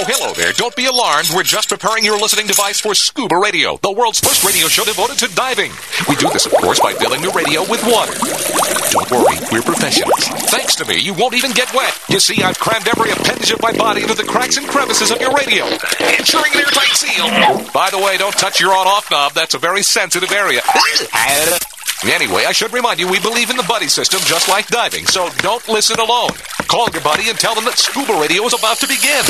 Hello there. Don't be alarmed. We're just preparing your listening device for Scuba Radio, the world's first radio show devoted to diving. We do this, of course, by filling the radio with water. Don't worry, we're professionals. Thanks to me, you won't even get wet. You see, I've crammed every appendage of my body into the cracks and crevices of your radio, ensuring an airtight seal. By the way, don't touch your on-off knob. That's a very sensitive area. Anyway, I should remind you, we believe in the buddy system just like diving, so don't listen alone. Call your buddy and tell them that Scuba Radio is about to begin.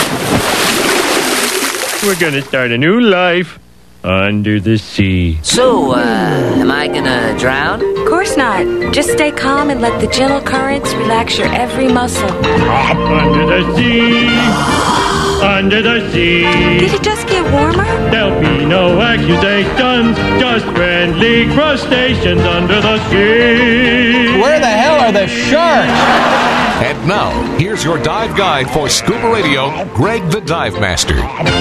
We're gonna start a new life under the sea. So, am I gonna drown? Of course not. Just stay calm and let the gentle currents relax your every muscle. Under the sea. Under the sea. Did it just get warmer? There'll be no accusations, just friendly crustaceans under the sea. Where the hell are the sharks? And now, here's your dive guide for Scuba Radio, Greg the Dive Master.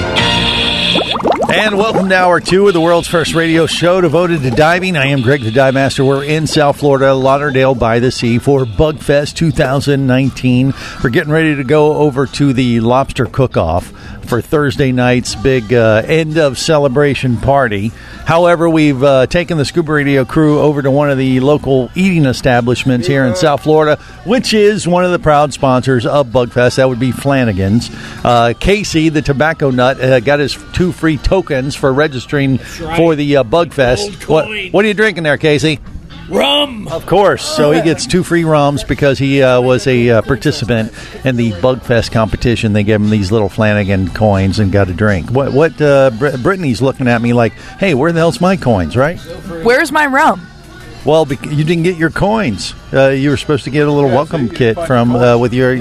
And welcome to Hour 2 of the world's first radio show devoted to diving. I am Greg the Dive Master. We're in South Florida, Lauderdale by the Sea for Bugfest 2019. We're getting ready to go over to the Lobster Cook-Off for Thursday night's big end of celebration party. However, we've taken the Scuba Radio crew over to one of the local eating establishments here in South Florida, which is one of the proud sponsors of Bugfest. That would be Flanagan's. Casey, the tobacco nut, got his 2 free tokens for registering for the Bugfest. What are you drinking there, Casey? Rum! Of course. So he gets 2 free rums because he was a participant in the Bugfest competition. They gave him these little Flanagan coins and got a drink. What Brittany's looking at me like, hey, where the hell's my coins, right? Where's my rum? Well, you didn't get your coins. You were supposed to get a little welcome kit from with your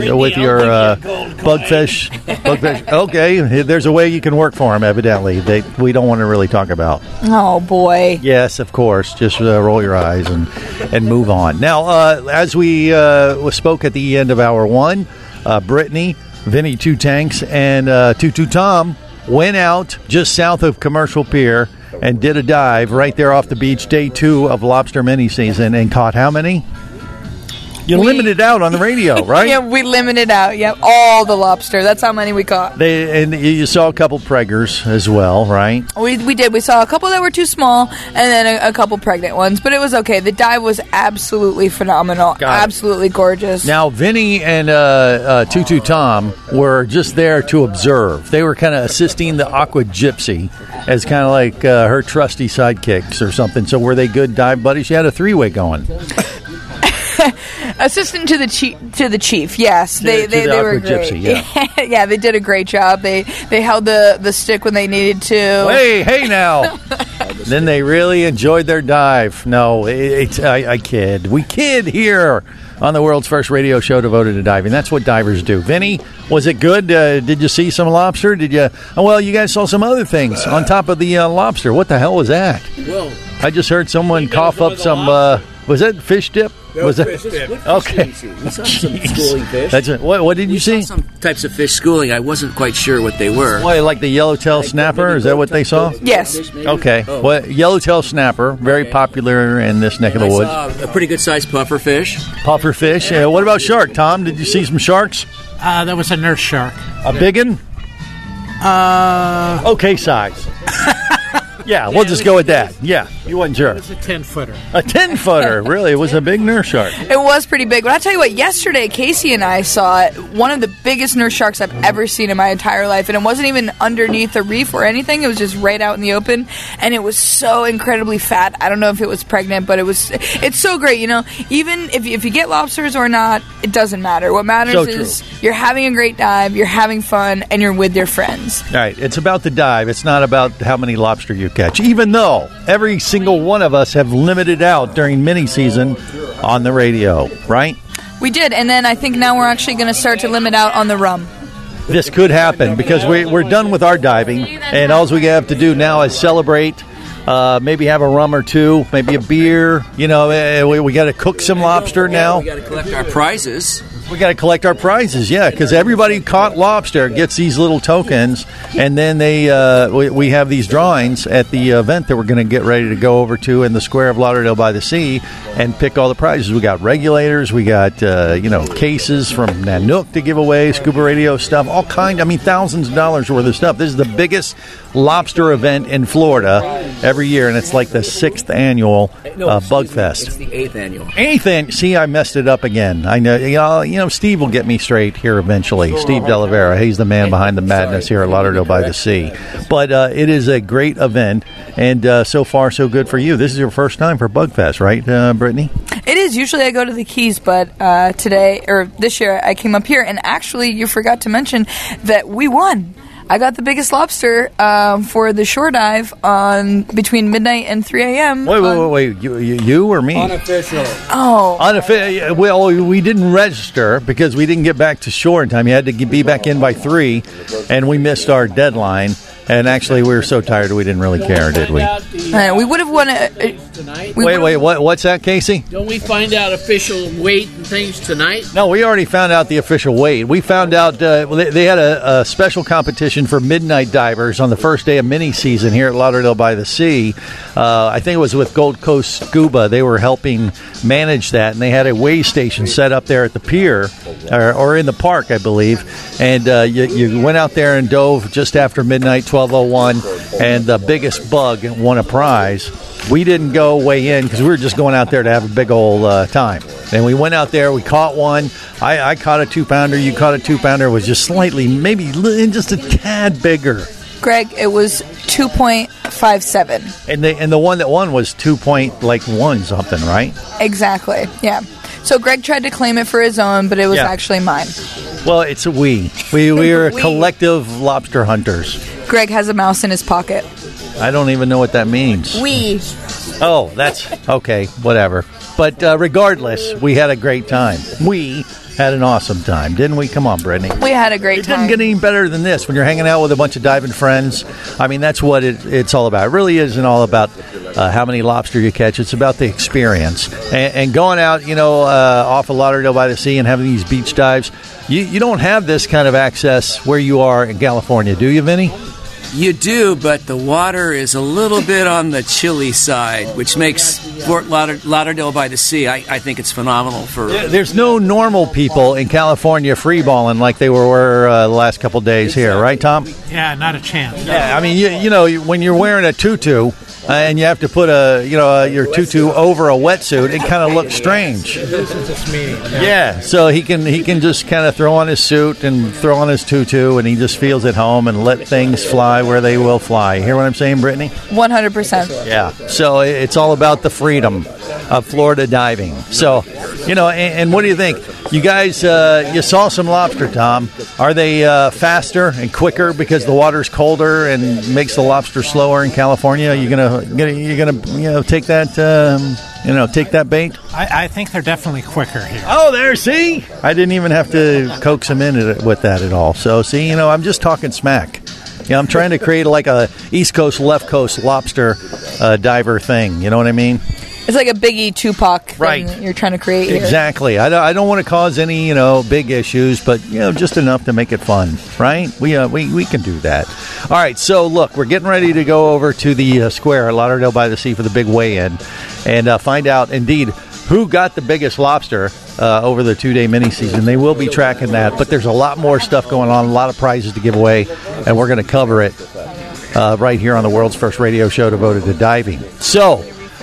Bugfest. Okay, there's a way you can work for them. Evidently, we don't want to really talk about. Oh boy. Yes, of course. Just roll your eyes and move on. Now, as we spoke at the end of Hour 1, Brittany, Vinny Two Tanks, and Tutu Tom went out just south of Commercial Pier and did a dive right there off the beach, day 2 of lobster mini season, and caught how many? You limited out on the radio, right? Yeah, we limited out. Yep, all the lobster. That's how many we caught. And you saw a couple preggers as well, right? We did. We saw a couple that were too small, and then a couple pregnant ones. But it was okay. The dive was absolutely phenomenal. Absolutely gorgeous. Now, Vinny and Tutu Tom were just there to observe. They were kind of assisting the Aqua Gypsy as kind of like her trusty sidekicks or something. So were they good dive buddies? She had a 3-way going. Assistant to the chief, yes, they were great. Gypsy, yeah. Yeah, they did a great job. They held the stick when they needed to. Hey now! Then they really enjoyed their dive. No, I kid. We kid here on the world's first radio show devoted to diving. That's what divers do. Vinny, was it good? Did you see some lobster? Did you? Oh, well, you guys saw some other things on top of the lobster. What the hell was that? Well, I just heard someone cough up some. Was that fish dip? Was that fish dip? Okay? We saw some schooling fish. That's it. What did you see? Some types of fish schooling. I wasn't quite sure what they were. What, like the yellowtail snapper? Is that what they saw? Yes. Okay. Oh. Well, yellowtail snapper, very popular in this neck of the woods. I saw a pretty good sized puffer fish. Puffer fish. What about shark, Tom? Did you see some sharks? That was a nurse shark. A big one? Okay size. Yeah, we'll just go with that. Yeah, you wasn't sure. It was a 10-footer. A 10-footer, really? It was a big nurse shark. It was pretty big. But I'll tell you what, yesterday, Casey and I saw one of the biggest nurse sharks I've ever seen in my entire life. And it wasn't even underneath a reef or anything. It was just right out in the open. And it was so incredibly fat. I don't know if it was pregnant, but it's so great. You know, even if you get lobsters or not, it doesn't matter. What matters is you're having a great dive, you're having fun, and you're with your friends. All right, it's about the dive. It's not about how many lobster you catch, even though every single one of us have limited out during mini season on the radio, right? We did, and then I think now we're actually going to start to limit out on the rum. This could happen because we're done with our diving, and all we have to do now is celebrate. Maybe have a rum or two, maybe a beer. You know, we got to cook some lobster now. We got to collect our prizes. We got to collect our prizes, yeah, because everybody who caught lobster gets these little tokens, and then we have these drawings at the event that we're going to get ready to go over to in the Square of Lauderdale by the Sea and pick all the prizes. We got regulators, we got cases from Nanook to give away, Scuba Radio stuff, all kind. I mean, thousands of dollars worth of stuff. This is the biggest lobster event in Florida every year, and it's like the 6th annual Bug Fest. It's the 8th annual. 8th annual. See, I messed it up again. I know. Steve will get me straight here eventually. Steve Delavera, he's the man behind the madness here at Lauderdale by the Sea. But it is a great event, and so far so good for you. This is your first time for Bug Fest, right, Brittany? It is. Usually I go to the Keys, but this year I came up here, and actually you forgot to mention that we won. I got the biggest lobster for the shore dive on between midnight and 3 a.m. Wait. You or me? Unofficial. Oh. Well, we didn't register because we didn't get back to shore in time. You had to be back in by 3, and we missed our deadline. And actually, we were so tired we didn't really care, did we? We would have won tonight. Wait, what's that, Casey? Don't we find out official weight and things tonight? No, we already found out the official weight. We found out they had a special competition for midnight divers on the first day of mini season here at Lauderdale by the Sea. I think it was with Gold Coast Scuba. They were helping manage that, and they had a weigh station set up there at the pier or in the park, I believe. And you went out there and dove just after midnight, 12:01, and the biggest bug won a prize. We didn't go weigh in because we were just going out there to have a big old time. And we went out there, we caught one. I caught a 2-pounder, you caught a 2-pounder. It was just slightly, maybe just a tad bigger. Greg, it was 2.57. And the one that won was 2.1 something, right? Exactly, yeah. So Greg tried to claim it for his own, but it was actually mine. Well, it's a we. We are collective lobster hunters. Greg has a mouse in his pocket. I don't even know what that means. We. Oh, that's okay, whatever. But regardless, we had a great time. We had an awesome time, didn't we? Come on, Brittany. We had a great time. It didn't get any better than this when you're hanging out with a bunch of diving friends. I mean, that's what it's all about. It really isn't all about how many lobster you catch. It's about the experience. And going out, off of Lauderdale by the Sea and having these beach dives, you don't have this kind of access where you are in California, do you, Vinny? You do, but the water is a little bit on the chilly side, which makes Fort Lauderdale by the Sea, I think it's phenomenal. There's no normal people in California freeballing like they were the last couple days here, right, Tom? Yeah, not a chance. Yeah, I mean, when you're wearing a tutu and you have to put your tutu over a wetsuit, it kind of looks strange. This is just me. Yeah, so he can just kind of throw on his suit and throw on his tutu, and he just feels at home and let things fly where they will fly. You hear what I'm saying, Brittany? 100%. Yeah, so it's all about the freedom of Florida diving. So, and what do you think? You guys, you saw some lobster, Tom. Are they faster and quicker because the water's colder and makes the lobster slower in California? You gonna take that take that bait? I think they're definitely quicker here. Oh, there, see? I didn't even have to coax him in with that at all. So, see, I'm just talking smack. I'm trying to create like a East Coast, left coast lobster diver thing. You know what I mean? It's like a Biggie Tupac thing you're trying to create here. Exactly. I don't want to cause any, big issues, but, just enough to make it fun, right? We can do that. All right, so, look, we're getting ready to go over to the Square at Lauderdale by the Sea for the big weigh-in and find out, indeed, who got the biggest lobster over the 2-day mini-season. They will be tracking that, but there's a lot more stuff going on, a lot of prizes to give away, and we're going to cover it right here on the world's first radio show devoted to diving. So,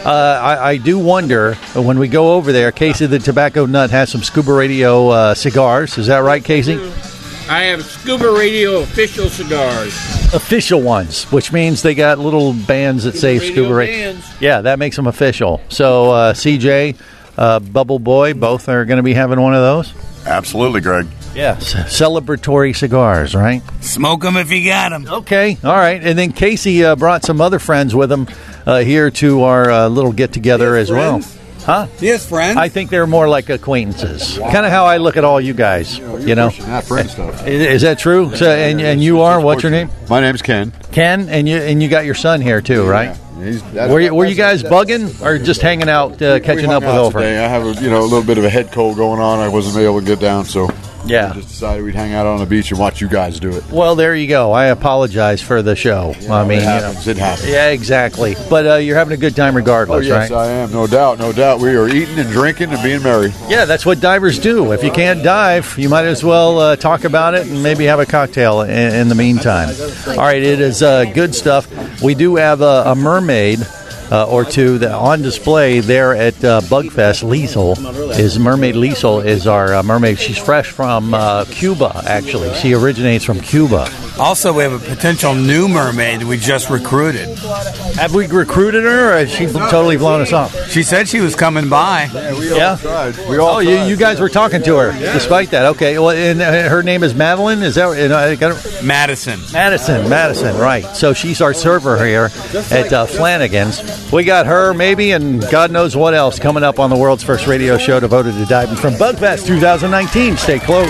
I do wonder, when we go over there, Casey the Tobacco Nut has some Scuba Radio cigars. Is that right, Casey? I have Scuba Radio official cigars. Official ones, which means they got little bands that say Scuba Radio. Yeah, that makes them official. So, CJ, Bubble Boy, both are going to be having one of those? Absolutely, Greg. Yes, celebratory cigars, right? Smoke them if you got them. Okay, all right. And then Casey brought some other friends with him here to our little get-together as well. Huh? Yes, friends. I think they're more like acquaintances. Wow. Kind of how I look at all you guys, Not friend stuff. Is that true? So, and you are? What's your name? My name's Ken. Ken, and you got your son here too, right? Were you guys bugging or just hanging out, catching up with Ofer? Today. I have a little bit of a head cold going on. I wasn't able to get down, so yeah, we just decided we'd hang out on the beach and watch you guys do it. Well, there you go. I apologize for the show. It happens. It happens. Yeah, exactly. But you're having a good time regardless, yes, right? I am. No doubt. We are eating and drinking and being merry. Yeah, that's what divers do. If you can't dive, you might as well talk about it and maybe have a cocktail in the meantime. All right, it is good stuff. We do have a mermaid or two that on display there at Bugfest. Mermaid Liesel is our mermaid. She's fresh from Cuba, actually. She originates from Cuba. Also, we have a potential new mermaid we just recruited. Have we recruited her, or has she totally blown us off? She said she was coming by. We all tried. You guys were talking to her despite that. Okay, well, and her name is Madeline? Is that Madison. Madison, right. So she's our server here at Flanagan's. We got her, maybe, and God knows what else coming up on the world's first radio show devoted to diving from Bugfest 2019. Stay close.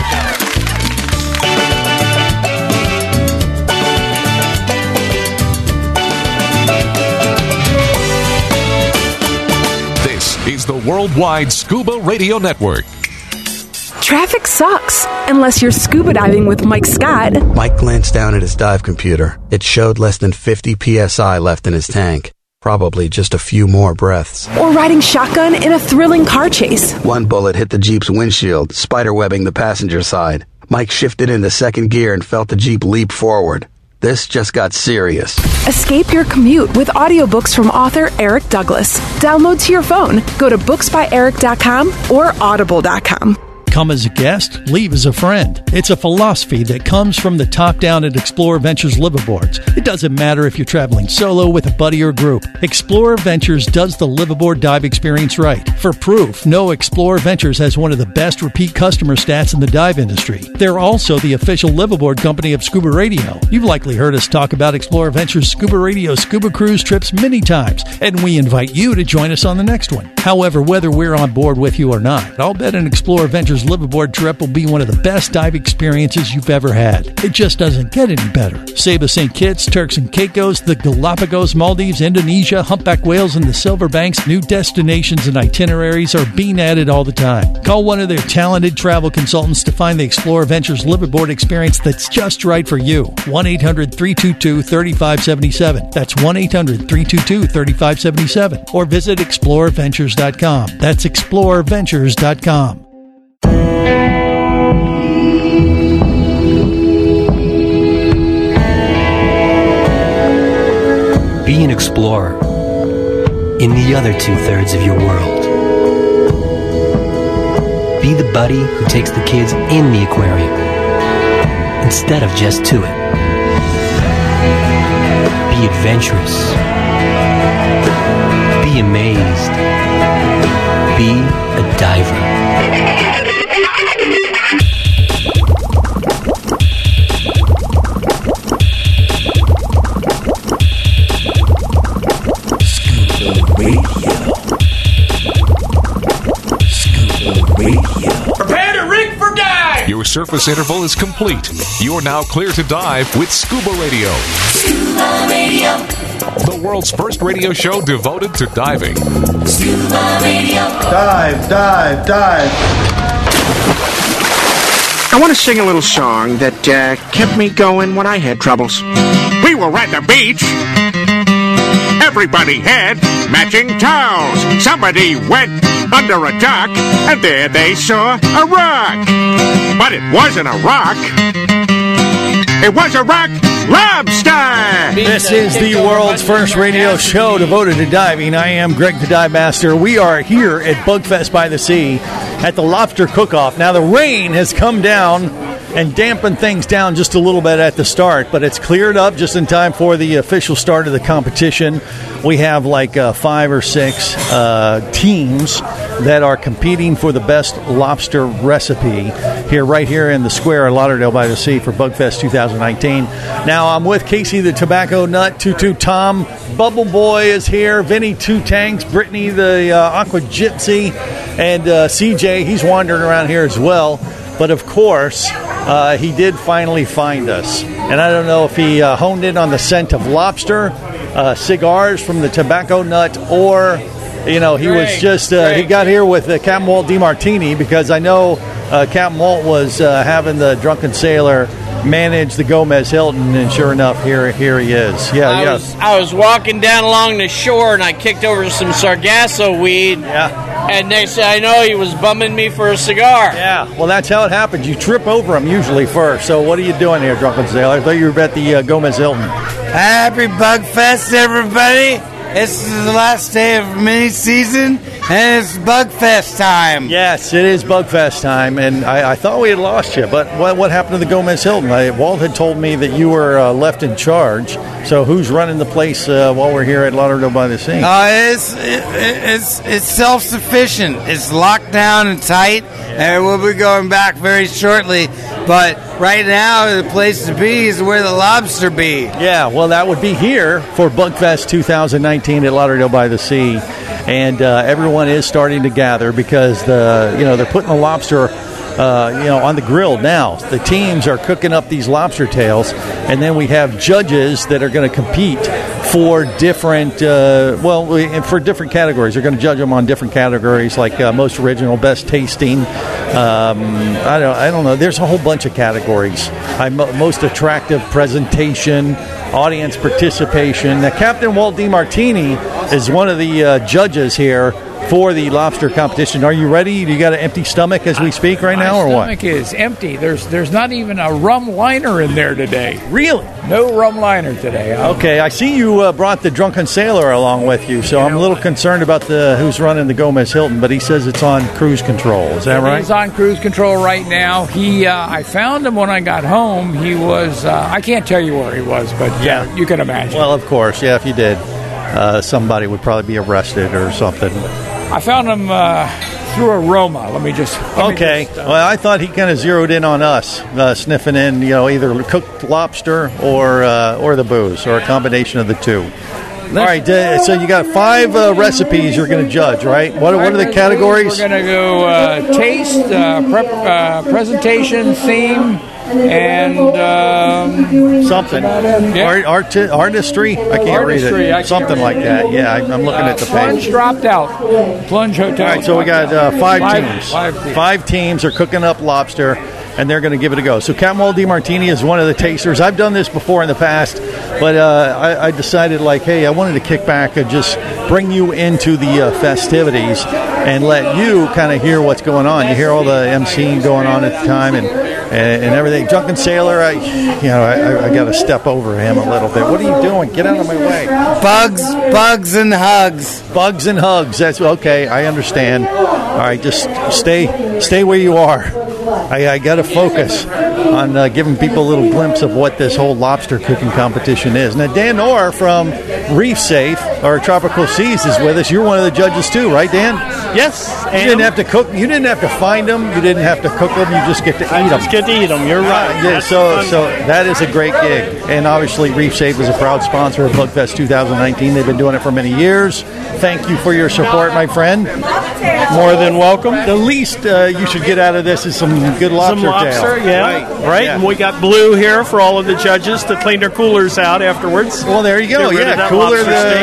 This is the Worldwide Scuba Radio Network. Traffic sucks, unless you're scuba diving with Mike Scott. Mike glanced down at his dive computer. It showed less than 50 psi left in his tank. Probably just a few more breaths. Or riding shotgun in a thrilling car chase. One bullet hit the Jeep's windshield, spiderwebbing the passenger side. Mike shifted into second gear and felt the Jeep leap forward. This just got serious. Escape your commute with audiobooks from author Eric Douglas. Download to your phone. Go to booksbyeric.com or audible.com. Come as a guest, leave as a friend. It's a philosophy that comes from the top down at Explorer Ventures liveaboards. It doesn't matter if you're traveling solo, with a buddy, or group. Explorer Ventures does the liveaboard dive experience right. For proof, know Explorer Ventures has one of the best repeat customer stats in the dive industry. They're also the official liveaboard company of Scuba Radio. You've likely heard us talk about Explorer Ventures Scuba Radio scuba cruise trips many times, and we invite you to join us on the next one. However, whether we're on board with you or not, I'll bet an Explorer Ventures liveaboard trip will be one of the best dive experiences you've ever had. It just doesn't get any better. Saba St. Kitts, Turks and Caicos, the Galapagos, Maldives, Indonesia, humpback whales, and the Silver Banks, new destinations and itineraries are being added all the time. Call one of their talented travel consultants to find the Explorer Ventures liveaboard experience that's just right for you. 1-800-322-3577. That's 1-800-322-3577. Or visit explorerventures.com. That's explorerventures.com. Be an explorer in the other 2/3 of your world. Be the buddy who takes the kids in the aquarium instead of just to it. Be adventurous. Be amazed. Be a diver. Prepare to rig for dive! Your surface interval is complete. You're now clear to dive with Scuba Radio. Scuba Radio. The world's first radio show devoted to diving. Scuba Radio. Dive, dive, dive. I want to sing a little song that kept me going when I had troubles. We were at the beach. Everybody had matching towels. Somebody went under a dock, and there they saw a rock. But it wasn't a rock. It was a rock lobster. This is the world's first radio show devoted to diving. I am Greg the Dive Master. We are here at Bugfest by the Sea at the Lobster Cook-Off. Now, the rain has come down and dampened things down just a little bit at the start, but it's cleared up just in time for the official start of the competition. We have like 5 or 6 teams that are competing for the best lobster recipe right here in the square in Lauderdale by the Sea for Bugfest 2019. Now, I'm with Casey the Tobacco Nut, Tutu Tom, Bubble Boy is here, Vinny Two Tanks, Brittany the Aqua Gypsy, and CJ, he's wandering around here as well. But, of course, he did finally find us. And I don't know if he honed in on the scent of lobster cigars from the Tobacco Nut, or he was just he got here with Captain Walt DiMartini, because I know Captain Walt was having the Drunken Sailor manage the Gomez Hilton, and sure enough, here he is. I was walking down along the shore, and I kicked over some Sargasso weed. Yeah. And next thing I know, he was bumming me for a cigar. Yeah, well, that's how it happens. You trip over him usually first. So what are you doing here, Drunken Sailor? I thought you were at the Gomez Hilton. Happy Bugfest, everybody. This is the last day of mini season, and it's Bugfest time. Yes, it is Bugfest time, and I thought we had lost you, but what happened to the Gomez Hilton? Walt had told me that you were left in charge, so who's running the place while we're here at Lauderdale by the Sea? It's self-sufficient. It's locked down and tight, and we'll be going back very shortly, but right now the place to be is where the lobster be. Yeah, well, that would be here for Bugfest 2019 at Lauderdale by the Sea, and everyone is starting to gather because they're putting the lobster on the grill now. The teams are cooking up these lobster tails, and then we have judges that are going to compete for different for different categories. They're going to judge them on different categories, like most original, best tasting. I don't know. There's a whole bunch of categories. Most attractive presentation, audience participation. Now, Captain Walt DiMartini is one of the judges here for the lobster competition. Are you ready? You got an empty stomach as we speak right now, or what? My stomach is empty. There's not even a rum liner in there today. Really? No rum liner today. Okay, I see you brought the Drunken Sailor along with you, so I'm a little concerned about who's running the Gomez Hilton, but he says it's on cruise control. Is that right? He's on cruise control right now. I found him when I got home. He was, I can't tell you where he was, but you can imagine. Well, of course, if you did, somebody would probably be arrested or something. I found him through aroma. Let me just. Well, I thought he kind of zeroed in on us, sniffing in, either cooked lobster or the booze, or a combination of the two. All right, so you got 5 recipes you're going to judge, right? What are the categories? We're going to go taste, presentation, theme, and something. Artistry? I can't read it. Something like that. Yeah, I'm looking at the page. Plunge dropped out. Plunge Hotel. All right, so we got 5 teams. 5 teams are cooking up lobster, and they're going to give it a go. So Captain Walt DiMartini is one of the tasters. I've done this before in the past, but I decided, hey, I wanted to kick back and just bring you into the festivities and let you kind of hear what's going on. You hear all the emceeing going on at the time and everything. Drunken Sailor, I got to step over him a little bit. What are you doing? Get out of my way. Bugs and hugs. Bugs and hugs. That's okay. I understand. All right, just stay where you are. I got to focus on giving people a little glimpse of what this whole lobster cooking competition is. Now, Dan Orr from Reef Safe, or Tropical Seas, is with us. You're one of the judges too, right, Dan? Yes. You didn't have to cook. You didn't have to find them. You didn't have to cook them. You just get to eat them. Just get to eat them. You're right. Yeah. So that is a great gig. And obviously, Reef Safe is a proud sponsor of Bugfest 2019. They've been doing it for many years. Thank you for your support, my friend. More than welcome. The least you should get out of this is some good lobster tail. Yeah. Right. Yeah. And we got Blue here for all of the judges to clean their coolers out afterwards. Well, there you go. Yeah, cooler.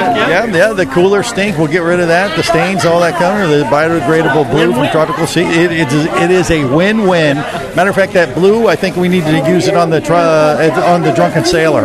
The cooler stink. We'll get rid of that. The stains, all that kind of. The biodegradable Blue from Tropical Sea. It is a win-win. Matter of fact, that Blue, I think we need to use it on the Drunken Sailor.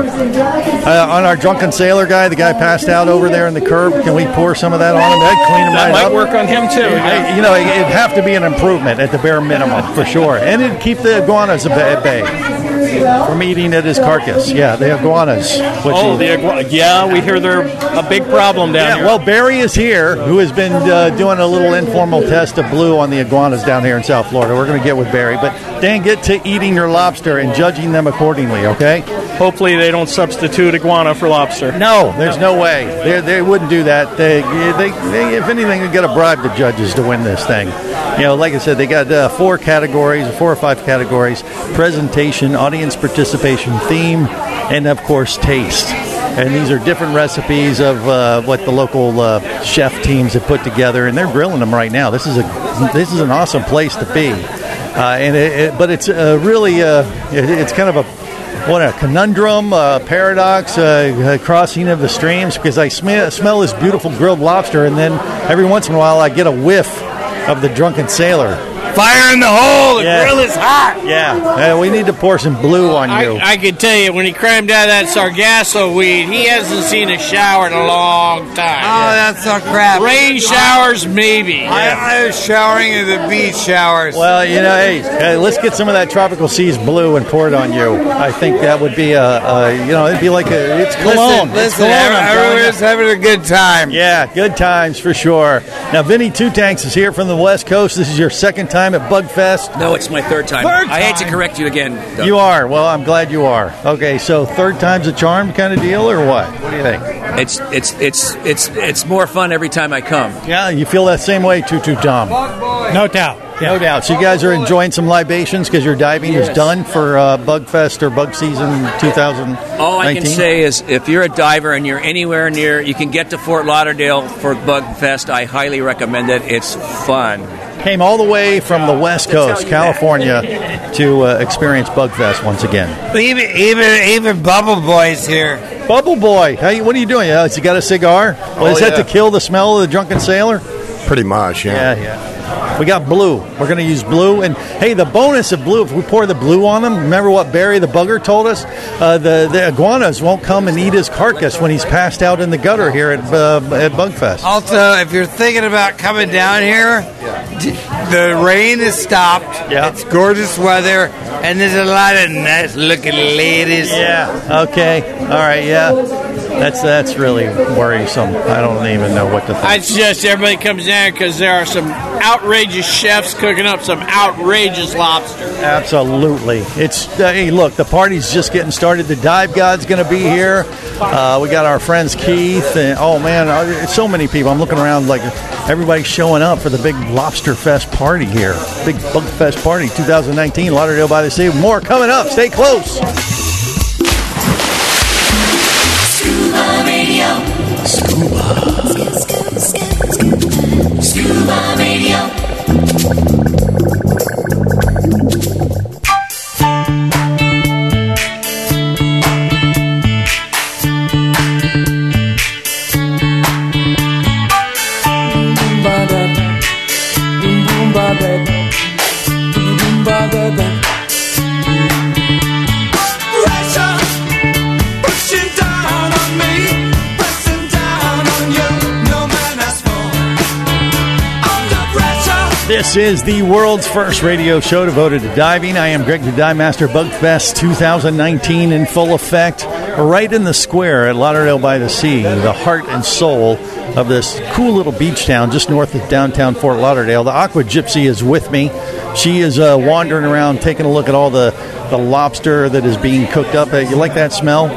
On our Drunken Sailor guy, the guy passed out over there in the curb. Can we pour some of that on him? That'd clean him right up. That might work on him too. It'd have to be an improvement at the bare minimum for sure, and it'd keep the iguanas at bay from eating at his carcass. Yeah, the iguanas. The iguanas. Yeah, we hear they're a big problem down here. Well, Barry is here, who has been doing a little informal test of Blue on the iguanas down here in South Florida. We're going to get with Barry, but Dan, get to eating your lobster and judging them accordingly. Okay. Hopefully, they don't substitute iguana for lobster. No, there's no way. They wouldn't do that. They if anything, they got to bribe the judges to win this thing. Like I said, they got 4 or 5 categories: presentation, audience participation, theme, and of course taste. And these are different recipes of what the local chef teams have put together, and they're grilling them right now. This is an awesome place to be, but it's really it's kind of what a conundrum, paradox, crossing of the streams, because I smell this beautiful grilled lobster, and then every once in a while I get a whiff of the drunken sailor. Fire in the hole. The grill is hot. Yeah. We need to pour some blue on you. I can tell you, when he crammed out that Sargasso weed, he hasn't seen a shower in a long time. Oh, that's so crap. Rain showers, maybe. I was showering in the beach showers. Well, hey, let's get some of that Tropical Seas blue and pour it on you. I think that would be it'd be like it's cologne. Listen, it's cologne, everyone's having a good time. Yeah, good times for sure. Now, Vinny Two Tanks is here from the West Coast. This is your second time at Bugfest. No, it's my third time. I hate to correct you again, Doug. You are. Well, I'm glad you are. Okay, so third time's a charm kind of deal, or what? What do you think? It's more fun every time I come. Yeah, you feel that same way, Tutu Tom. No doubt. Yeah. No doubt. So you guys are enjoying some libations because your diving is done for Bugfest or Bug Season 2019? All I can say is if you're a diver and you're anywhere near, you can get to Fort Lauderdale for Bugfest. I highly recommend it. It's fun. Came all the way from the West Coast, California, to experience Bugfest once again. Even Bubble Boy's here. Bubble Boy, what are you doing? Has he got a cigar? Is that to kill the smell of the drunken sailor? Pretty much, yeah. Yeah. We got blue. We're going to use blue. And, hey, the bonus of blue, if we pour the blue on him, remember what Barry the Bugger told us? The iguanas won't come and eat his carcass when he's passed out in the gutter here at Bugfest. Also, if you're thinking about coming down here, the rain has stopped. Yeah. It's gorgeous weather, and there's a lot of nice-looking ladies. Yeah, okay. All right, yeah. That's really worrisome. I don't even know what to think. I suggest everybody comes down because there are some outrageous chefs cooking up some outrageous lobster. Absolutely. Hey, look, the party's just getting started. The Dive God's going to be here. We got our friends Keith. And, oh, man, so many people. I'm looking around like everybody's showing up for the big Lobster Fest party here. Big Bug Fest party 2019, Lauderdale by the Sea. More coming up. Stay close. Scuba Radio. Scuba Radio. This is the world's first radio show devoted to diving. I am Greg the Dive Master. Bugfest 2019 in full effect, right in the square at Lauderdale by the Sea, the heart and soul of this cool little beach town just north of downtown Fort Lauderdale. The Aqua Gypsy is with me. She is wandering around taking a look at all the lobster that is being cooked up. You like that smell?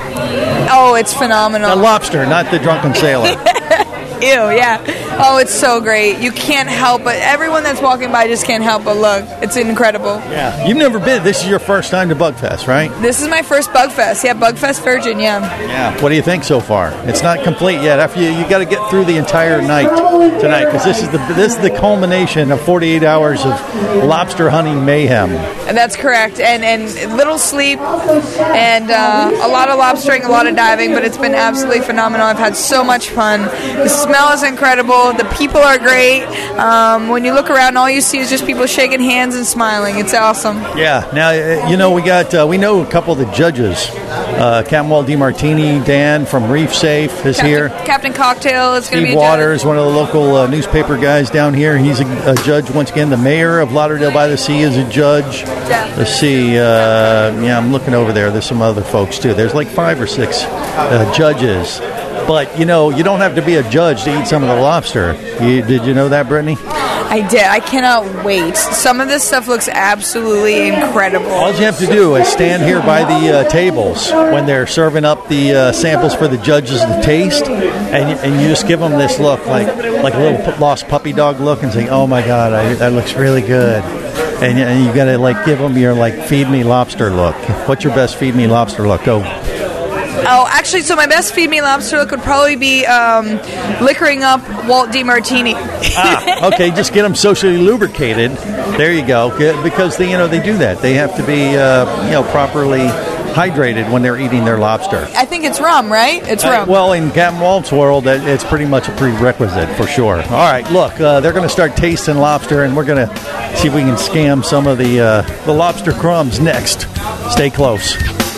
Oh, it's phenomenal. The lobster, not the drunken sailor. Ew, yeah. Oh, it's so great. You can't help but, everyone that's walking by just can't help but look. It's incredible. Yeah. You've never been. This is your first time to Bugfest, right? This is my first Bugfest. Yeah, Bugfest Virgin, yeah. Yeah. What do you think so far? It's not complete yet. After you got to get through the entire night tonight, because this is the culmination of 48 hours of lobster hunting mayhem. And that's correct. And little sleep and a lot of lobstering, a lot of diving, but it's been absolutely phenomenal. I've had so much fun. The smell is incredible. The people are great. When you look around, all you see is just people shaking hands and smiling. It's awesome. Yeah. Now, we know a couple of the judges. Captain Walt DiMartini, Dan from Reef Safe is here. Captain Cocktail is going to be a Steve Waters, one of the local newspaper guys down here. He's a judge once again. The mayor of Lauderdale by the Sea is a judge. Yeah. Let's see. I'm looking over there. There's some other folks, too. There's like 5 or 6 judges. But, you don't have to be a judge to eat some of the lobster. Did you know that, Brittany? I did. I cannot wait. Some of this stuff looks absolutely incredible. All you have to do is stand here by the tables when they're serving up the samples for the judges to taste, and you just give them this look, like a little lost puppy dog look, and say, "Oh my God, that looks really good." And you got to give them your feed me lobster look. What's your best feed me lobster look? Go. Oh, actually, so my best feed me lobster look would probably be liquoring up Walt DiMartini. Okay, just get them socially lubricated. There you go. Because they do that. They have to be properly hydrated when they're eating their lobster. I think it's rum, right? It's rum. Well, in Captain Walt's world, it's pretty much a prerequisite for sure. All right, look, they're going to start tasting lobster, and we're going to see if we can scam some of the lobster crumbs next. Stay close.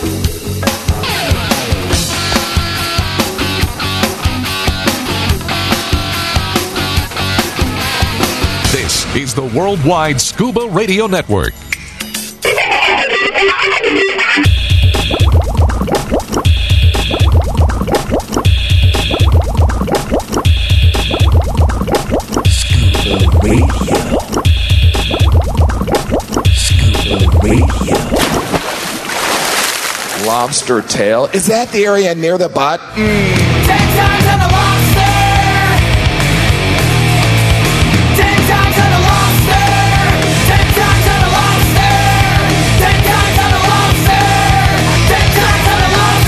This is the Worldwide Scuba Radio Network. Lobster tail. Is that the area near the butt? 10 times on the lobster. 10 times on the lobster. 10 times on the lobster. 10 times on the lobster. 10 times on the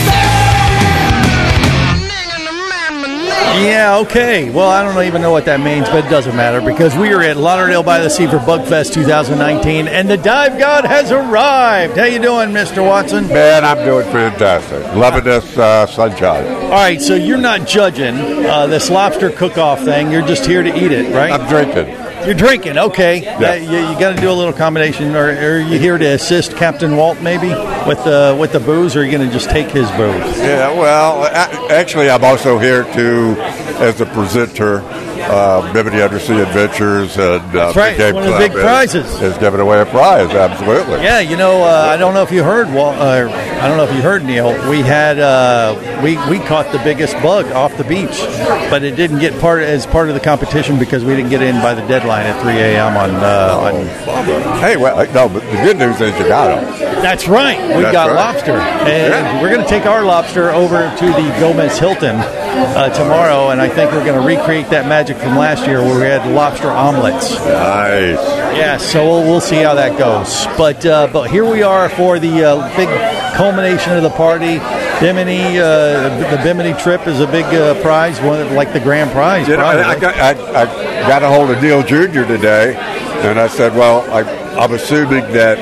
lobster. Yeah, okay. Well, I don't even know what that means, but it doesn't matter because we are at Lauderdale by the Sea for Bugfest 2019, and the dive god has arrived. How you doing, Mr. Watson? Man, I'm doing fantastic. Loving this sunshine. All right, so you're not judging this lobster cook-off thing. You're just here to eat it, right? I'm drinking. You're drinking, okay. Yeah. You got to do a little combination. Or are you here to assist Captain Walt, maybe, with the booze, or are you going to just take his booze? Yeah, well, actually, I'm also here as a presenter. Bimini Undersea Adventures and That's right. Big Game One of the Club big prizes is giving away a prize. Absolutely. Yeah, I don't know if you heard. I don't know if you heard, Neil. We had we caught the biggest bug off the beach, but it didn't get as part of the competition because we didn't get in by the deadline at 3 a.m. on. Hey, well, no, but the good news is you got them. That's right. We got lobster, and we're going to take our lobster over to the Gomez Hilton tomorrow, and I think we're going to recreate that magic from last year where we had lobster omelets. Nice. Yeah, so we'll see how that goes. But here we are for the big culmination of the party. Bimini, the Bimini trip is a big prize, like the grand prize. I got a hold of Neil Jr. today, and I said, well, I'm assuming that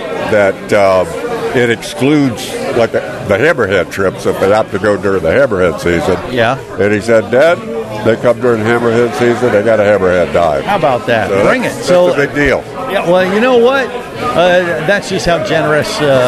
it excludes like the hammerhead trips if they have to go during the hammerhead season. Yeah. And he said, Dad, they come during hammerhead season, they got a hammerhead dive. How about that? So Bring it. That's So a big deal. Yeah, well, you know what? That's just how generous,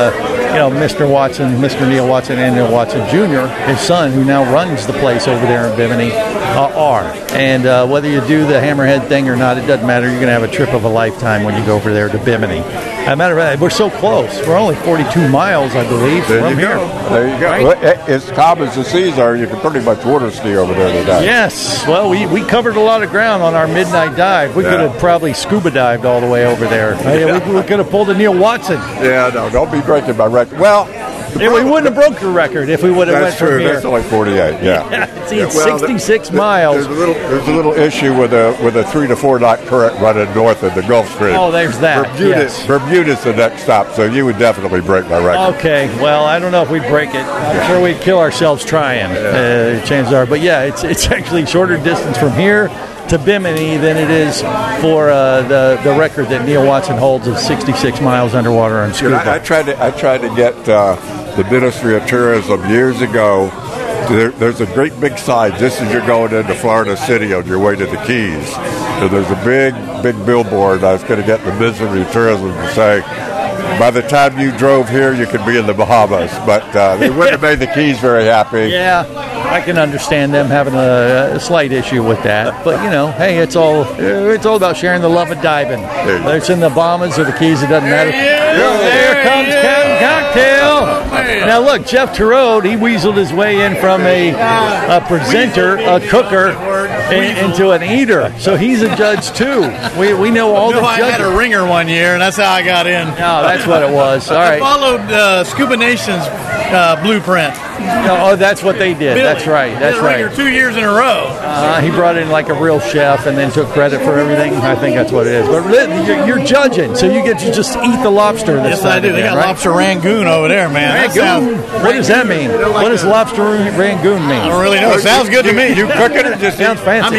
Mr. Watson, Mr. Neil Watson, and Neil Watson Jr., his son, who now runs the place over there in Bimini, are. And whether you do the hammerhead thing or not, it doesn't matter. You're going to have a trip of a lifetime when you go over there to Bimini. As a matter of fact, we're so close. We're only 42 miles, I believe, from here. There you go. Right? Well, as calm as the seas are, you can pretty much water ski over there today. Yes. Well, we covered a lot of ground on our midnight dive. We could have probably scuba dived all the way over there. We could have pulled a Neil Watson. Yeah, no, don't be breaking my record. Well, we wouldn't have broke your record if we would have went from here. That's only 48. Yeah. See, it's 66 miles. There's a little issue with a 3 to 4 knot current running north of the Gulf Stream. Oh, there's that. Bermuda's the next stop, so you would definitely break my record. Okay. Well, I don't know if we'd break it. I'm sure we'd kill ourselves trying. Chances are, but yeah, it's actually shorter distance from here to Bimini than it is for the record that Neil Watson holds of 66 miles underwater on scuba. I tried to get the Ministry of Tourism years ago. There's a great big sign just as you're going into Florida City on your way to the Keys. And there's a big billboard. I was going to get the Ministry of Tourism to say, by the time you drove here, you could be in the Bahamas. But they wouldn't have made the Keys very happy. Yeah, I can understand them having a slight issue with that. But, hey, it's all about sharing the love of diving. Whether it's in the Bahamas or the Keys, it doesn't matter. There comes Captain Cocktail. Now, look, Jeff Turode, he weaseled his way in from a presenter, a cooker, into an eater. So he's a judge, too. We know all the judges. I had a ringer one year, and that's how I got in. No, that's what it was. All right. I followed Scuba Nation's blueprint. Oh, that's what they did. Billy. That's right. That's right. Ringer 2 years in a row. He brought in like a real chef and then took credit for everything. I think that's what it is. But you're judging, so you get to just eat the lobster this time. Yes, I do. They got lobster Rangoon over there, man. Rangoon? What does that mean? What does lobster Rangoon mean? I don't really know. It sounds good to me. You cook it or just sounds fancy? I'm eating.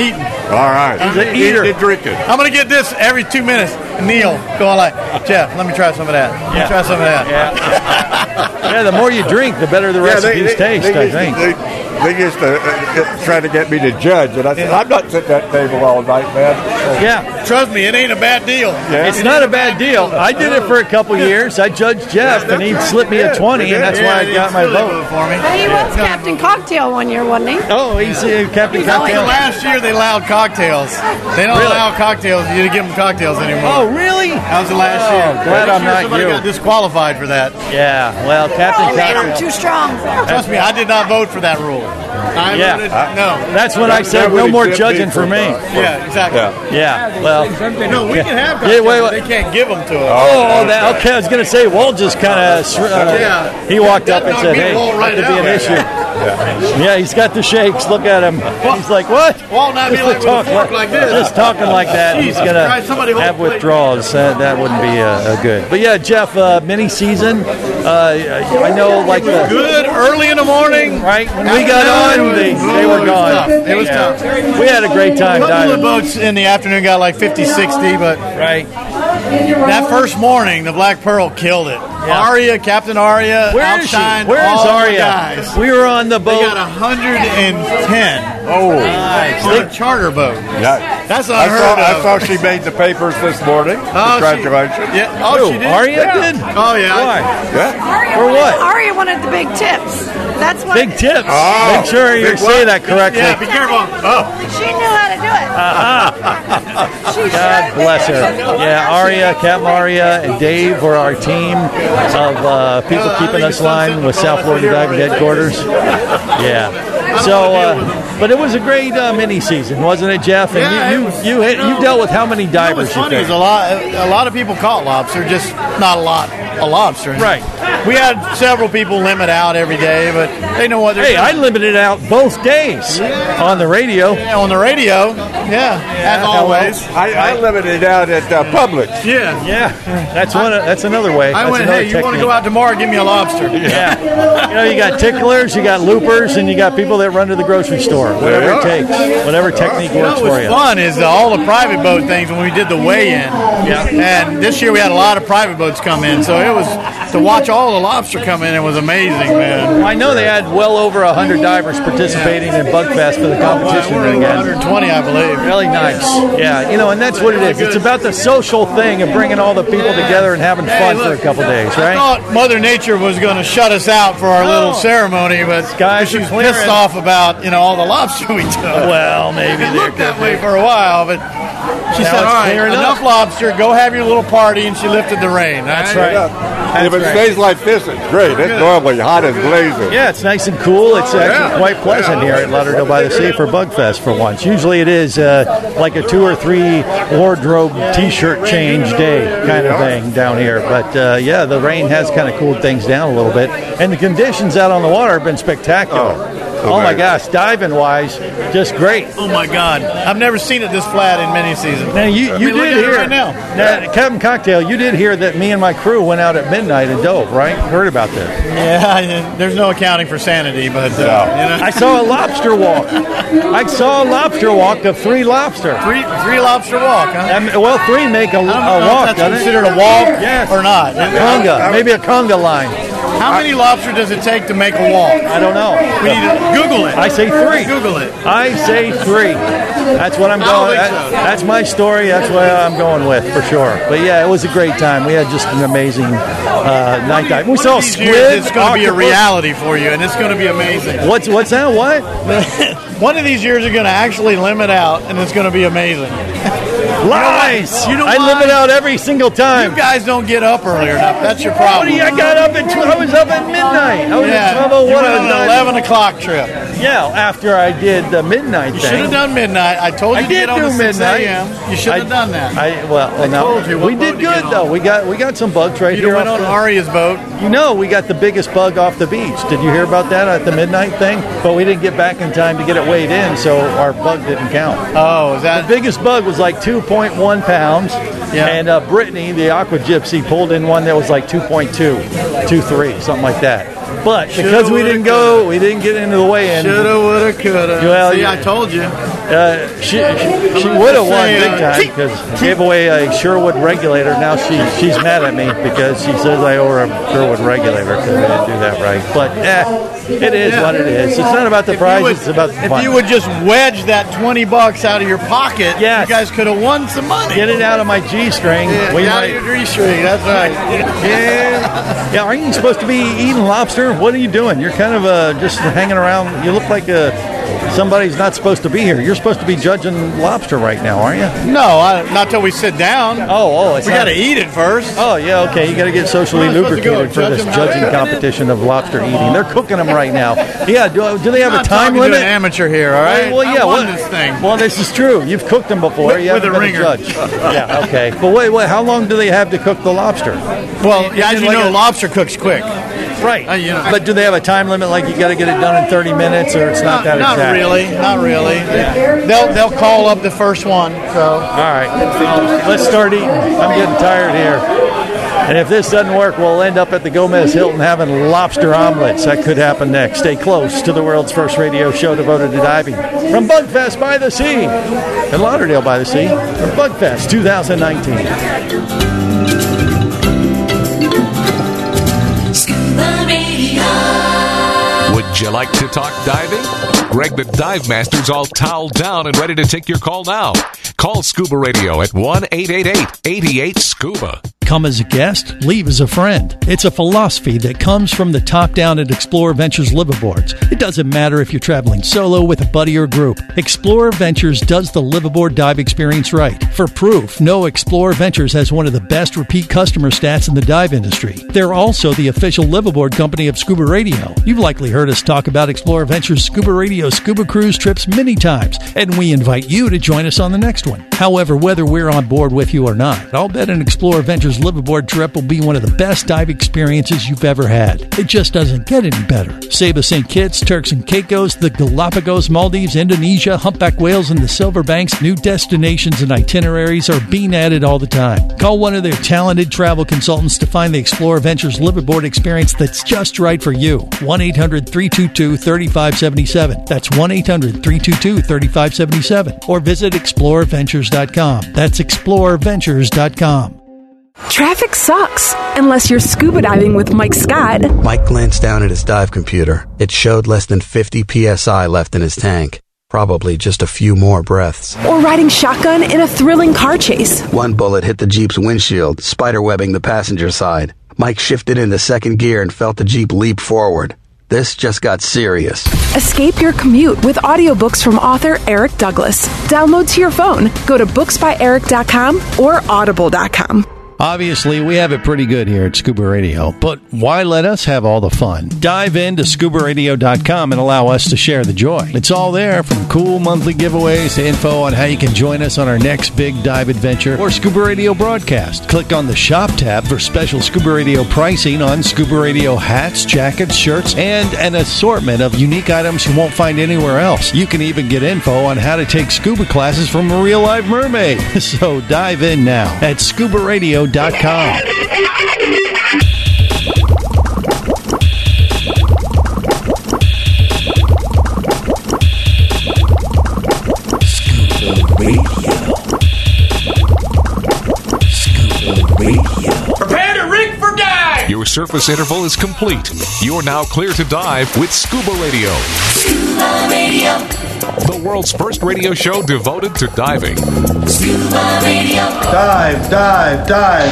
All right. He's an eater. Eating and drinking. I'm going to get this every 2 minutes. Neil going like, Jeff, let me try some of that. Let me try some of that. Yeah, the more you drink, the better the recipes taste, I think. They used to try to get me to judge, and I said, I'm not sitting at that table all night, man. Yeah. Trust me, it ain't a bad deal. Yeah. It's not a bad deal. I did it for a couple years. I judged Jeff, and he'd slip me a 20, and that's why I got my vote. For me. But he was Captain Cocktail one year, wasn't he? Oh, he's Captain Only Cocktail. last year they allowed cocktails. They don't allow cocktails. You to give them cocktails anymore. Oh, really? That was the last year. Glad I'm not somebody you. got disqualified for that. Yeah, well, Captain They made him Cocktail. too strong. Trust me, I did not vote for that rule. I voted no. That's when I said no more judging for me. Yeah, exactly. Yeah, well. No, we can have Yeah, cocktails, wait, but they can't give them to us. Okay, I was going to say, Walt just kind of, he walked up and said, hey, that could be an issue. Yeah, he's got the shakes. Look at him. He's like, what? Walt not be like with a fork like this. Just talking like that, he's going to have withdrawals. That wouldn't be good. But yeah, Jeff, mini season. I know, like the good early in the morning. Right when we got on, they were gone. It was tough. We had a great time A couple diving. of boats in the afternoon got like 50, 60, but that first morning, the Black Pearl killed it. Aria, Captain Aria, Where is she? outshined Where is all Aria? the guys. We were on the boat. They got 110. Oh, nice. On a charter boat. Yeah. That's unheard I of. saw she made the papers this morning. Congratulations. She did. Aria did? Oh, yeah. Why? Aria For what? Aria wanted the big tips. That's what. Big tips. Oh, Make sure you big say what? that correctly. Yeah, be careful. Oh. She knew how to do it. God bless her. Yeah, Aria, Captain Aria, and Dave were our team of people keeping us line with South Florida Diving Headquarters. Yeah. So, but it was a great mini season, wasn't it, Jeff? And you dealt with how many divers? It was funny. It was a lot of people caught lobster, just not a lot of lobster. Right. We had several people limit out every day, but they know what they're doing. I limited out both days on the radio. Yeah, on the radio. Yeah, as always. I limited out at Publix. Yeah. That's another way. I That's went, another hey, you want to technique. go out tomorrow, give me a lobster. Yeah. You got ticklers, you got loopers, and you got people that run to the grocery store. Whatever it takes. Whatever technique works for you. What's fun is all the private boat things when we did the weigh-in. Yeah. And this year we had a lot of private boats come in, so it was to watch all the lobster come in. It was amazing, man. I know they had well over 100 divers participating in Bugfest for the competition We're again. 120, I believe. Really nice. Yeah, and that's what it is. It's about the social thing of bringing all the people together and having fun for a couple days, I right? thought Mother Nature was going to shut us out for our little ceremony, but she was pissed off about all the lobster we took. Well, maybe it looked that way for a while, but she Now said, it's "All right, clearing enough up." lobster. Go have your little party," and she lifted the rain. That's right. If it stays like this, it's great. It's normally hot as blazing. Yeah, it's nice and cool. It's actually quite pleasant here at Lauderdale by the Sea for Bugfest for once. Usually it is like a 2 or 3 wardrobe T-shirt change day kind of thing down here. But yeah, the rain has kind of cooled things down a little bit, and the conditions out on the water have been spectacular. Oh my gosh, diving wise, just great. Oh my God, I've never seen it this flat in many seasons. Now you I mean, look did at it hear right now. Captain Cocktail. You did hear that me and my crew went out at midnight and dove, right? Heard about this? Yeah, there's no accounting for sanity, but I saw a lobster walk. I saw a lobster walk of 3 lobster. Three lobster walk, huh? Well, 3 make a I don't know walk. if that's doesn't it? considered a walk Yes. or not. Conga, maybe a conga line. How many lobster does it take to make a walk? I don't know. We need to Google it. I say 3. Google it. I say 3. That's what I'm going. That's my story. That's what I'm going with for sure. But yeah, it was a great time. We had just an amazing night dive. We saw These years, squid. It's going to be a octopus. reality for you, and it's going to be amazing. What's that? What? One of these years, you're going to actually limit out, and it's going to be amazing. Lies. You know I why? limit out every single time. You guys don't get up early enough. That's your problem. I got up at I was up at midnight. I was at 12:01. You went on an 11 o'clock trip. Yeah, after I did the midnight You thing. should have done midnight. I told you I to get did on do at 6 midnight. a.m. You should have done that. Told you we did good though. We got some bugs right You here. went off on the- Aria's boat. we got the biggest bug off the beach. Did you hear about that at the midnight thing? But we didn't get back in time to get it weighed in, so our bug didn't count. Oh, is that the biggest bug? Was like 2.1 pounds. Yeah. And Brittany, the aqua gypsy, pulled in one that was like 2.2. 2-3, something like that. But because we didn't get into the weigh-in. Shoulda, woulda, coulda. Well, See, I told you. She would have won big time because I gave away a Sherwood regulator. Now she's mad at me because she says I owe her a Sherwood regulator because I didn't do that right. But it is what it is. It's not about the prize. It's about the fun. If you would just wedge that $20 out of your pocket, you guys could have won some money. Get it out of my G-string. Out of your G-string. That's right. Yeah. Aren't you supposed to be eating lobster? What are you doing? You're kind of just hanging around. You look like somebody's not supposed to be here. You're supposed to be judging lobster right now, aren't you? No, not till we sit down. Oh, we got to eat it first. Oh, yeah, okay. You got to get socially lubricated for this judging competition of lobster eating. They're cooking them right now. Yeah, do they have a time limit? To an amateur here, all right? Well, yeah. I won this thing. Well, this is true. You've cooked them before. You haven't been a judge. Yeah, okay. But wait, how long do they have to cook the lobster? Well, as you know, lobster cooks quick. Right. But do they have a time limit, like you got to get it done in 30 minutes, or it's not that exact? Not really. Yeah. They'll call up the first one. So. All right. Let's start eating. I'm getting tired here. And if this doesn't work, we'll end up at the Gomez Hilton having lobster omelets. That could happen next. Stay close to the world's first radio show devoted to diving. From Bugfest by the Sea, in Lauderdale by the Sea, from Bugfest 2019. Would you like to talk diving? Greg the Dive Master's all toweled down and ready to take your call now. Call Scuba Radio at 1-888-88-SCUBA. Come as a guest, leave as a friend. It's a philosophy that comes from the top down at Explorer Ventures liveaboards. It doesn't matter if you're traveling solo with a buddy or group. Explorer Ventures does the liveaboard dive experience right. For proof, no, Explorer Ventures has one of the best repeat customer stats in the dive industry. They're also the official liveaboard company of Scuba Radio. You've likely heard us talk about Explorer Ventures Scuba Radio scuba cruise trips many times, and we invite you to join us on the next one. However, whether we're on board with you or not, I'll bet an Explorer Ventures liveaboard trip will be one of the best dive experiences you've ever had. It just doesn't get any better. Saba St. Kitts, Turks and Caicos, the Galapagos, Maldives, Indonesia, humpback whales, and the Silver Banks, new destinations and itineraries are being added all the time. Call one of their talented travel consultants to find the Explorer Ventures liveaboard experience that's just right for you. 1-800-322-3577. That's 1-800-322-3577. Or visit explorerventures.com. That's explorerventures.com. Traffic sucks, unless you're scuba diving with Mike Scott. Mike glanced down at his dive computer. It showed less than 50 psi left in his tank. Probably just a few more breaths. Or riding shotgun in a thrilling car chase. One bullet hit the Jeep's windshield, spiderwebbing the passenger side. Mike shifted into second gear and felt the Jeep leap forward. This just got serious. Escape your commute with audiobooks from author Eric Douglas. Download to your phone. Go to booksbyeric.com or audible.com. Obviously, we have it pretty good here at Scuba Radio, but why let us have all the fun? Dive into scubaradio.com and allow us to share the joy. It's all there, from cool monthly giveaways to info on how you can join us on our next big dive adventure or Scuba Radio broadcast. Click on the Shop tab for special Scuba Radio pricing on Scuba Radio hats, jackets, shirts, and an assortment of unique items you won't find anywhere else. You can even get info on how to take scuba classes from a real-life mermaid. So dive in now at scubaradio.com. Prepare to rig for dive! Your surface interval is complete. You're now clear to dive with Scuba Radio. Scuba Radio. The world's first radio show devoted to diving. Scuba Radio. Dive, dive, dive.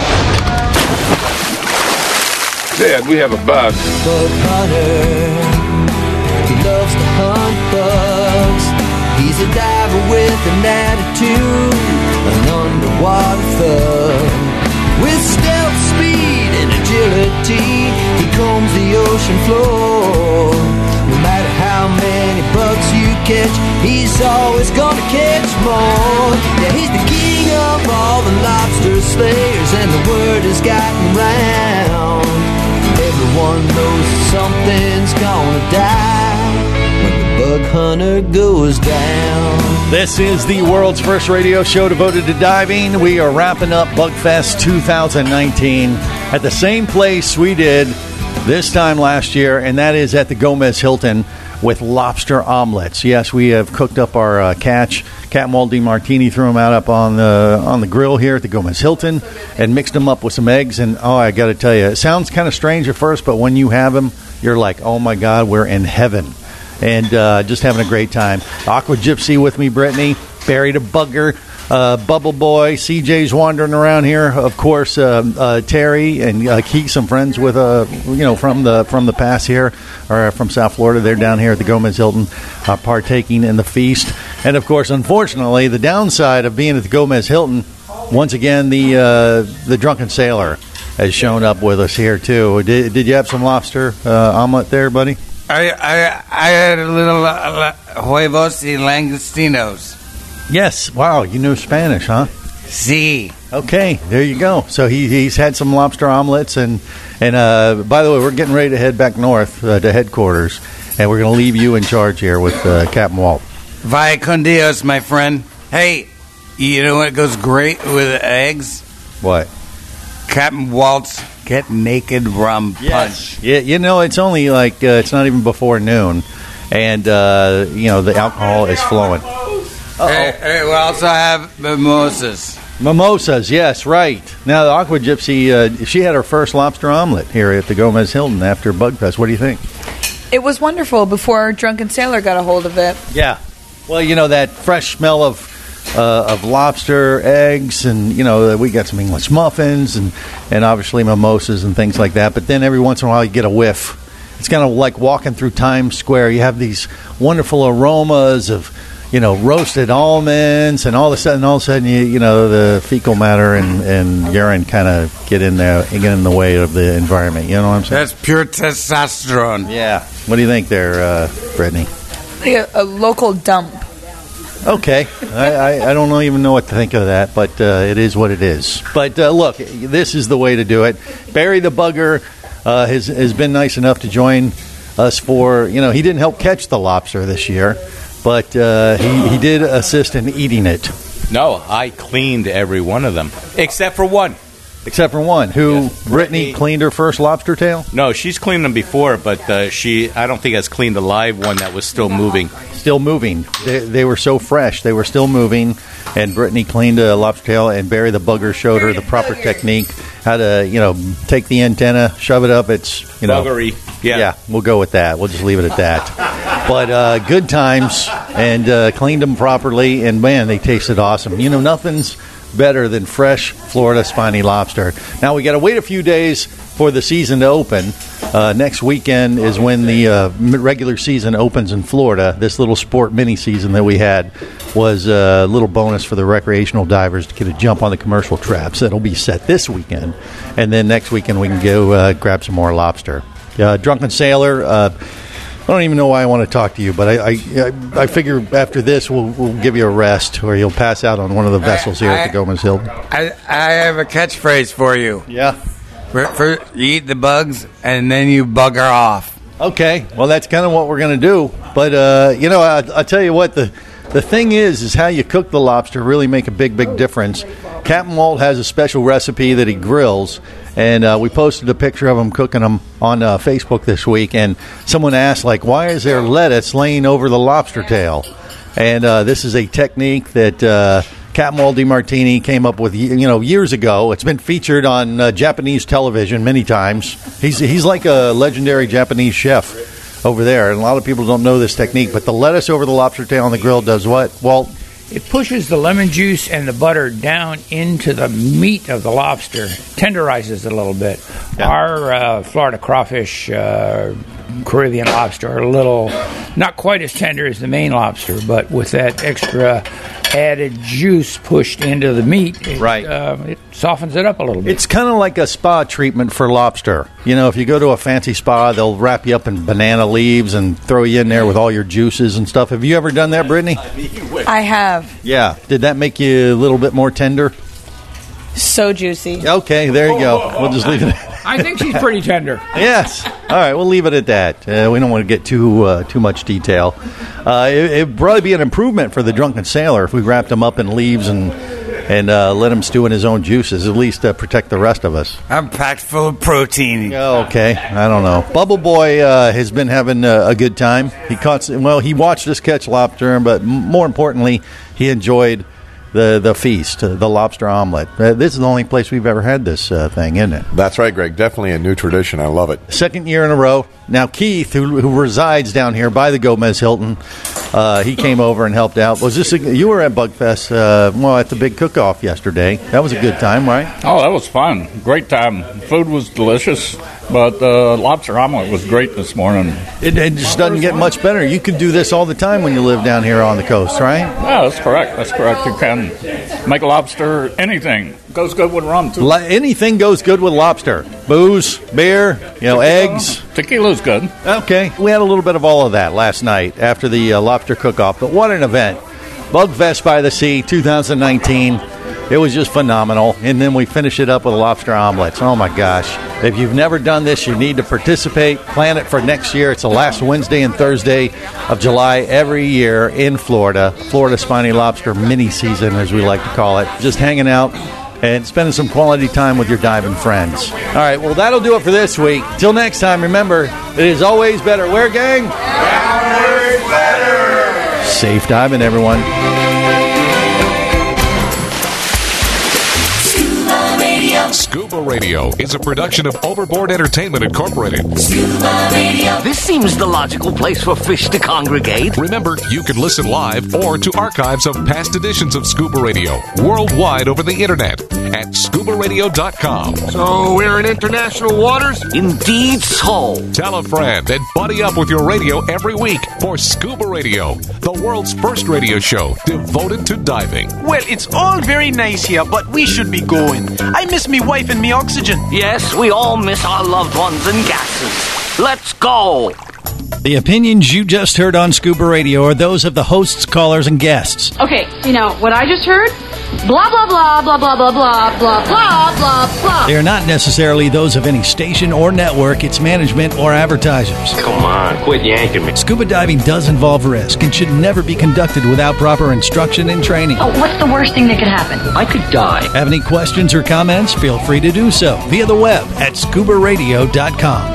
Dad, we have a bug. Bug hunter. He loves to hunt bugs. He's a diver with an attitude, an underwater thug. With stealth, speed, and agility, he combs the ocean floor. No matter how many bugs you catch, he's always gonna catch more. Yeah, he's the king of all the lobster slayers, and the word has gotten round. Everyone knows something's gonna die when the bug hunter goes down. This is the world's first radio show devoted to diving. We are wrapping up Bugfest 2019 at the same place we did this time last year, and that is at the Gomez Hilton with lobster omelets. Yes, we have cooked up our Captain Walt DiMartini, threw them out up on the grill here at the Gomez Hilton, and mixed them up with some eggs. And I got to tell you, it sounds kind of strange at first, but when you have them, you're like, oh my God, we're in heaven, and just having a great time. Aqua Gypsy with me, Brittany, Barry the Bugger. Bubble Boy, CJ's wandering around here. Of course, Terry and Keith, some friends with from the past here, or from South Florida. They're down here at the Gomez Hilton, partaking in the feast. And of course, unfortunately, the downside of being at the Gomez Hilton, once again, the Drunken Sailor has shown up with us here too. Did you have some lobster omelet there, buddy? I had a little huevos y langostinos. Yes. Wow, you know Spanish, huh? Sí. Okay, there you go. So he's had some lobster omelets, and by the way, we're getting ready to head back north to headquarters, and we're going to leave you in charge here with Captain Walt. Vaya con Dios, my friend. Hey, you know what goes great with eggs? What? Captain Walt's Get Naked Rum Punch. Yeah, you know, it's only like, it's not even before noon, and, the alcohol is flowing. Hey, we also have mimosas. Mimosas, yes, right. Now, the Aqua Gypsy, she had her first lobster omelet here at the Gomez Hilton after Bugfest. What do you think? It was wonderful before Drunken Sailor got a hold of it. Yeah. Well, that fresh smell of lobster, eggs, and, we got some English muffins and obviously mimosas and things like that. But then every once in a while you get a whiff. It's kind of like walking through Times Square. You have these wonderful aromas of roasted almonds, and all of a sudden, the fecal matter and urine kind of get in the way of the environment. You know what I'm saying? That's pure testosterone. Yeah. What do you think there, Brittany? Like a local dump. Okay. I don't even know what to think of that, but it is what it is. But look, this is the way to do it. Barry the Bugger has been nice enough to join us for, he didn't help catch the lobster this year, but he did assist in eating it. No, I cleaned every one of them, except for one. Except for one, who Brittany cleaned her first lobster tail? No, she's cleaned them before, but I don't think has cleaned the live one that was still moving. Still moving. They were so fresh. They were still moving, and Brittany cleaned a lobster tail, and Barry the Bugger showed her the proper technique, how to, take the antenna, shove it up. It's, Buggery. Yeah, we'll go with that. We'll just leave it at that. But good times, and cleaned them properly, and, man, they tasted awesome. Nothing's better than fresh Florida spiny lobster. Now, we got to wait a few days for the season to open. Next weekend is when the regular season opens in Florida. This little sport mini season that we had was a little bonus for the recreational divers to get a jump on the commercial traps. That'll be set this weekend. And then next weekend we can go grab some more lobster. Drunken Sailor, I don't even know why I want to talk to you, but I figure after this we'll give you a rest, or you'll pass out on one of the vessels here at the Gomez Hilton. I have a catchphrase for you. Yeah. You eat the bugs, and then you bugger off. Okay. Well, that's kind of what we're going to do. But, I'll tell you what, the thing is how you cook the lobster really make a big, big difference. Captain Walt has a special recipe that he grills, and we posted a picture of him cooking them on Facebook this week, and someone asked, why is there lettuce laying over the lobster tail? And this is a technique that Captain Walt DiMartini came up with, years ago. It's been featured on Japanese television many times. He's like a legendary Japanese chef over there, and a lot of people don't know this technique, but the lettuce over the lobster tail on the grill does what, Walt? It pushes the lemon juice and the butter down into the meat of the lobster, tenderizes it a little bit. Yeah. Our Florida crawfish, Caribbean lobster are a little, not quite as tender as the Maine lobster, but with that extra added juice pushed into the meat, it softens it up a little bit. It's kind of like a spa treatment for lobster. If you go to a fancy spa, they'll wrap you up in banana leaves and throw you in there with all your juices and stuff. Have you ever done that, Brittany? I have. Yeah. Did that make you a little bit more tender? So juicy. Okay, there you go. We'll just leave it. I think she's pretty tender. Yes. All right, we'll leave it at that. We don't want to get too much detail. It'd probably be an improvement for the Drunken Sailor if we wrapped him up in leaves and and let him stew in his own juices, at least protect the rest of us. I'm packed full of protein. Oh, okay. I don't know. Bubble Boy has been having a good time. He watched us catch lobster, but more importantly, he enjoyed the feast, the lobster omelet. This is the only place we've ever had this thing, isn't it? That's right, Greg. Definitely a new tradition. I love it. Second year in a row. Now, Keith, who resides down here by the Gomez Hilton, he came over and helped out. You were at Bugfest, at the big cook-off yesterday. That was a good time, right? Oh, that was fun. Great time. Food was delicious, but lobster omelet was great this morning. It just doesn't get much better. You can do this all the time when you live down here on the coast, right? Yeah, that's correct. You can make lobster anything. Goes good with rum, too. Anything goes good with lobster. Booze, beer, eggs. Tequila's good. Okay. We had a little bit of all of that last night after the lobster cook-off, but what an event. Bugfest by the Sea 2019. It was just phenomenal. And then we finish it up with lobster omelets. Oh, my gosh. If you've never done this, you need to participate. Plan it for next year. It's the last Wednesday and Thursday of July every year in Florida. Florida Spiny Lobster mini season, as we like to call it. Just hanging out and spending some quality time with your diving friends. All right, well, that'll do it for this week. Till next time, remember, it is always better. Where, gang? Always better. Safe diving, everyone. Scuba Radio is a production of Overboard Entertainment Incorporated. Scuba Radio. This seems the logical place for fish to congregate. Remember, you can listen live or to archives of past editions of Scuba Radio worldwide over the internet at scubaradio.com. So we're in international waters? Indeed so. Tell a friend and buddy up with your radio every week for Scuba Radio, the world's first radio show devoted to diving. Well, it's all very nice here, but we should be going. I miss me wife and me oxygen. Yes, we all miss our loved ones and gases. Let's go. The opinions you just heard on Scuba Radio are those of the hosts, callers, and guests. Okay, what I just heard? Blah, blah, blah, blah, blah, blah, blah, blah, blah, blah, blah. They are not necessarily those of any station or network, its management, or advertisers. Come on, quit yanking me. Scuba diving does involve risk and should never be conducted without proper instruction and training. Oh, what's the worst thing that could happen? I could die. Have any questions or comments? Feel free to do so via the web at scubaradio.com.